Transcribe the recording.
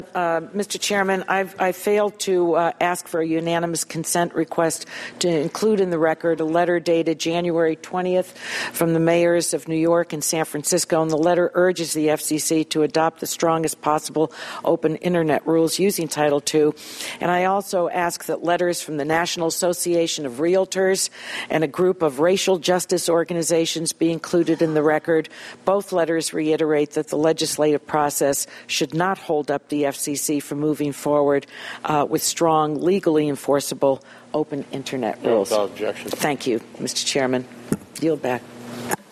Mr. Chairman, I failed to ask for a unanimous consent request to include in the record a letter dated January 20th from the mayors of New York and San Francisco, and the letter urges the FCC to adopt the strongest possible open Internet rules using Title II. And I also ask that letters from the National Association of Realtors and a group of racial justice organizations be included in the record. Both letters reiterate that the legislative process should not hold up the FCC from moving forward with strong, legally enforceable open Internet rules. Without objection. Thank you, Mr. Chairman. Yield back.